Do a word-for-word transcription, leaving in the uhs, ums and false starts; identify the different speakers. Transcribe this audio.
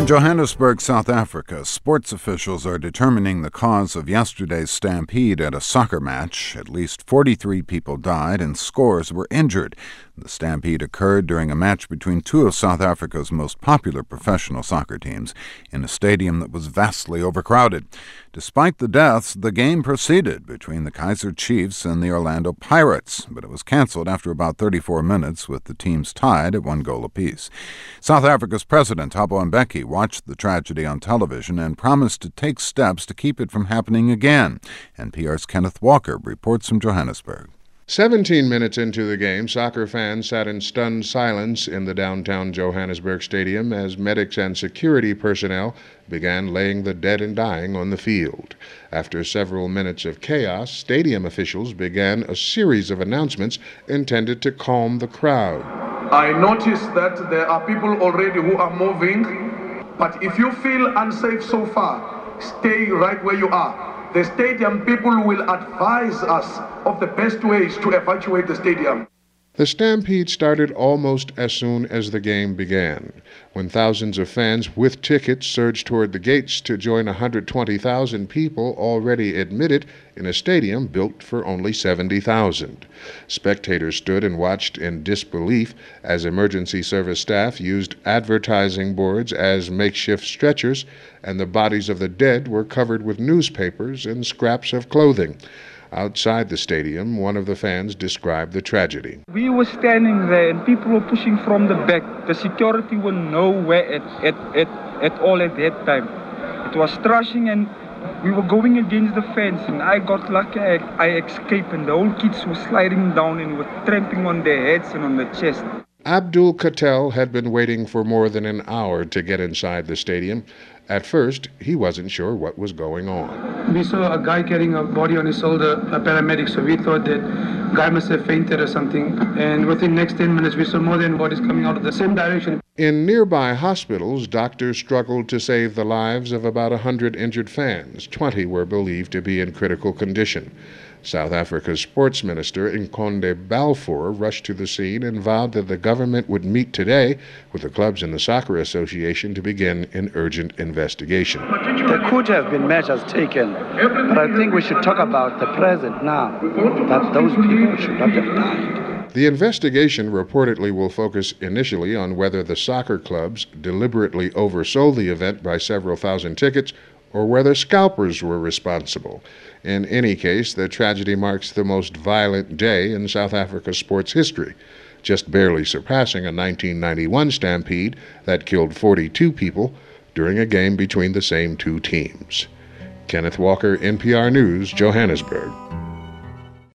Speaker 1: In Johannesburg, South Africa, sports officials are determining the cause of yesterday's stampede at a soccer match. At least forty-three people died and scores were injured. The stampede occurred during a match between two of South Africa's most popular professional soccer teams in a stadium that was vastly overcrowded. Despite the deaths, the game proceeded between the Kaizer Chiefs and the Orlando Pirates, but it was canceled after about thirty-four minutes with the teams tied at one goal apiece. South Africa's President Thabo Mbeki watched the tragedy on television and promised to take steps to keep it from happening again. N P R's Kenneth Walker reports from Johannesburg.
Speaker 2: Seventeen minutes into the game, soccer fans sat in stunned silence in the downtown Johannesburg stadium as medics and security personnel began laying the dead and dying on the field. After several minutes of chaos, stadium officials began a series of announcements intended to calm the crowd.
Speaker 3: I noticed that there are people already who are moving, but if you feel unsafe so far, stay right where you are. The stadium people will advise us of the best ways to evacuate the stadium.
Speaker 2: The stampede started almost as soon as the game began, when thousands of fans with tickets surged toward the gates to join one hundred twenty thousand people already admitted in a stadium built for only seventy thousand. Spectators stood and watched in disbelief as emergency service staff used advertising boards as makeshift stretchers, and the bodies of the dead were covered with newspapers and scraps of clothing. Outside the stadium, one of the fans described the tragedy.
Speaker 4: We were standing there and people were pushing from the back. The security were nowhere at, at, at, at all at that time. It was thrashing and we were going against the fence, and I got lucky. I, I escaped, and the whole kids were sliding down and were tramping on their heads and on the chest.
Speaker 2: Abdul Katel had been waiting for more than an hour to get inside the stadium. At first, he wasn't sure what was going on.
Speaker 5: We saw a guy carrying a body on his shoulder, a paramedic, so we thought that guy must have fainted or something. And within the next ten minutes, we saw more than bodies coming out of the same direction.
Speaker 2: In nearby hospitals, doctors struggled to save the lives of about one hundred injured fans. twenty were believed to be in critical condition. South Africa's sports minister, Nkonde Balfour, rushed to the scene and vowed that the government would meet today with the clubs and the Soccer Association to begin an urgent investigation.
Speaker 6: There could have been measures taken, but I think we should talk about the present now, that those people should not have died.
Speaker 2: The investigation reportedly will focus initially on whether the soccer clubs deliberately oversold the event by several thousand tickets or whether scalpers were responsible. In any case, the tragedy marks the most violent day in South Africa's sports history, just barely surpassing a nineteen ninety-one stampede that killed forty-two people during a game between the same two teams. Kenneth Walker, N P R News, Johannesburg.